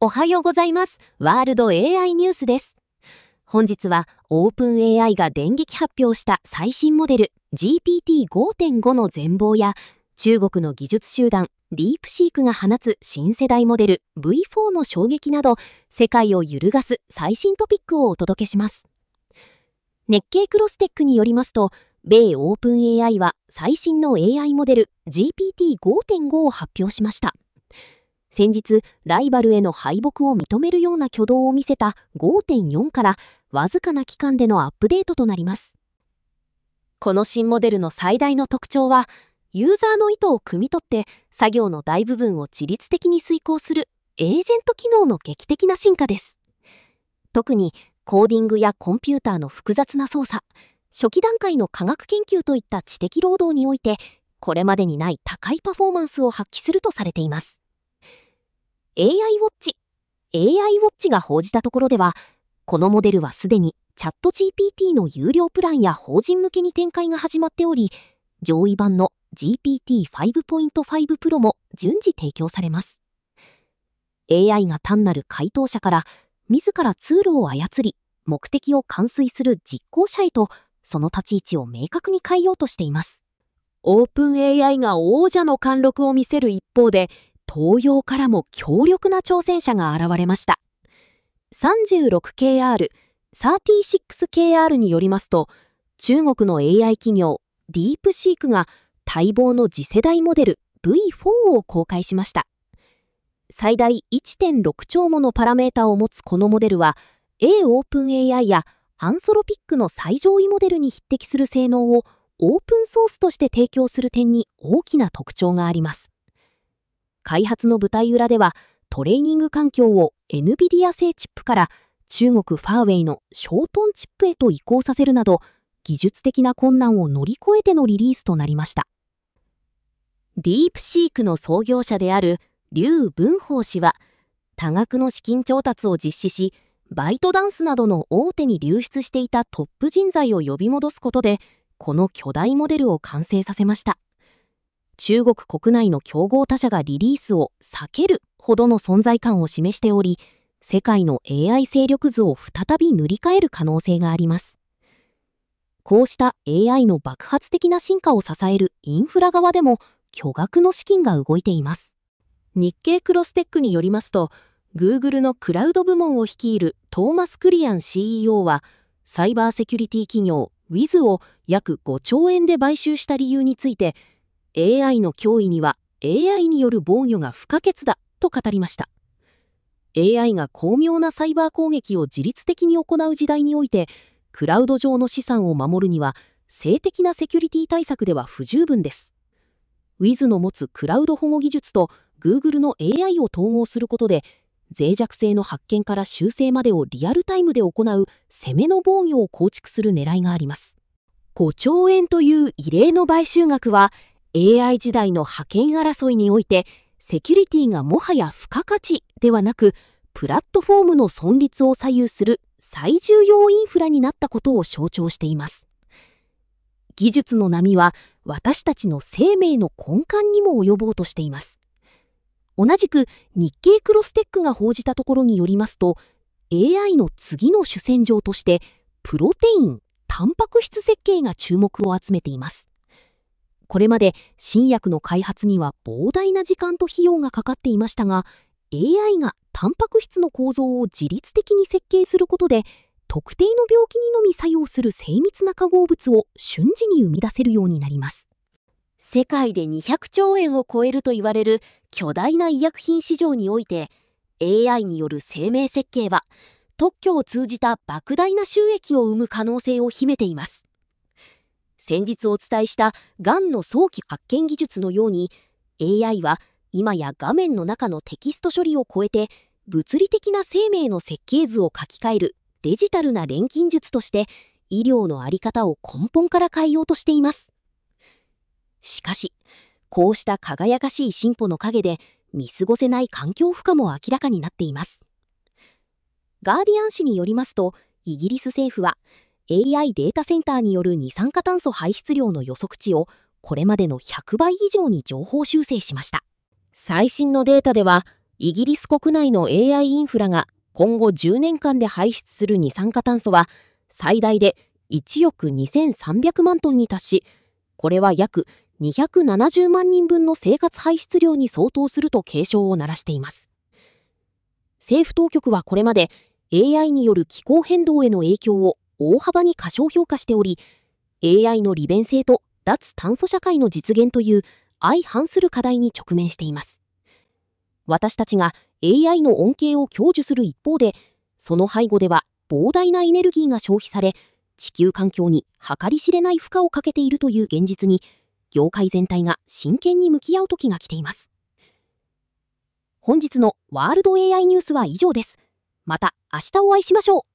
おはようございます。ワールド AI ニュースです。本日はオープン AI が電撃発表した最新モデル GPT-5.5 の全貌や、中国の技術集団ディープシークが放つ新世代モデル V4 の衝撃など、世界を揺るがす最新トピックをお届けします。日経クロステックによりますと、米オープン AI は最新の AI モデル GPT-5.5 を発表しました。先日、ライバルへの敗北を認めるような挙動を見せた 5.4 からわずかな期間でのアップデートとなります。この新モデルの最大の特徴は、ユーザーの意図を汲み取って作業の大部分を自律的に遂行するエージェント機能の劇的な進化です。特にコーディングやコンピューターの複雑な操作、初期段階の科学研究といった知的労働において、これまでにない高いパフォーマンスを発揮するとされています。AI ウォッチが報じたところでは、このモデルはすでにチャット GPT の有料プランや法人向けに展開が始まっており、上位版の GPT-5.5 Pro も順次提供されます。AI が単なる回答者から自らツールを操り、目的を完遂する実行者へと、その立ち位置を明確に変えようとしています。オープン AI が王者の貫禄を見せる一方で、東洋からも強力な挑戦者が現れました。36KR、36KR によりますと、中国の AI 企業ディープシークが待望の次世代モデル V4 を公開しました。最大 1.6 兆ものパラメータを持つこのモデルは、オープン AI やアンソロピックの最上位モデルに匹敵する性能をオープンソースとして提供する点に大きな特徴があります。開発の舞台裏では、トレーニング環境を NVIDIA 製チップから中国ファーウェイのショートンチップへと移行させるなど、技術的な困難を乗り越えてのリリースとなりました。ディープシークの創業者である劉文峰氏は、多額の資金調達を実施し、バイトダンスなどの大手に流出していたトップ人材を呼び戻すことで、この巨大モデルを完成させました。中国国内の競合他社がリリースを避けるほどの存在感を示しており、世界の AI 勢力図を再び塗り替える可能性があります。こうした AI の爆発的な進化を支えるインフラ側でも巨額の資金が動いています。日経クロステックによりますと、Google のクラウド部門を率いるトーマス・クリアン CEO は、サイバーセキュリティ企業 Wiz を約5兆円で買収した理由について、AI の脅威には AI による防御が不可欠だと語りました。AI が巧妙なサイバー攻撃を自律的に行う時代において、クラウド上の資産を守るには、静的なセキュリティ対策では不十分です。Wiz の持つクラウド保護技術と Google の AI を統合することで、脆弱性の発見から修正までをリアルタイムで行う攻めの防御を構築する狙いがあります。5兆円という異例の買収額は、AI 時代の覇権争いにおいて、セキュリティがもはや付加価値ではなく、プラットフォームの存立を左右する最重要インフラになったことを象徴しています。技術の波は私たちの生命の根幹にも及ぼうとしています。同じく日経クロステックが報じたところによりますと、AI の次の主戦場として、プロテイン、タンパク質設計が注目を集めています。これまで新薬の開発には膨大な時間と費用がかかっていましたが、AI がタンパク質の構造を自律的に設計することで、特定の病気にのみ作用する精密な化合物を瞬時に生み出せるようになります。世界で200兆円を超えると言われる巨大な医薬品市場において、AI による生命設計は特許を通じた莫大な収益を生む可能性を秘めています。先日お伝えしたがんの早期発見技術のように、 AI は今や画面の中のテキスト処理を超えて物理的な生命の設計図を書き換えるデジタルな錬金術として医療の在り方を根本から変えようとしています。しかし、こうした輝かしい進歩の陰で見過ごせない環境負荷も明らかになっています。ガーディアン紙によりますと、イギリス政府は AI データセンターによる二酸化炭素排出量の予測値をこれまでの100倍以上に上方修正しました。最新のデータではイギリス国内の AI インフラが今後10年間で排出する二酸化炭素は最大で1億2300万トンに達し、これは約270万人分の生活排出量に相当すると警鐘を鳴らしています。政府当局はこれまで AI による気候変動への影響を大幅に過小評価しており、AI の利便性と脱炭素社会の実現という相反する課題に直面しています。私たちが AI の恩恵を享受する一方で、その背後では膨大なエネルギーが消費され、地球環境に計り知れない負荷をかけているという現実に、業界全体が真剣に向き合う時が来ています。本日のワールド AI ニュースは以上です。また明日お会いしましょう。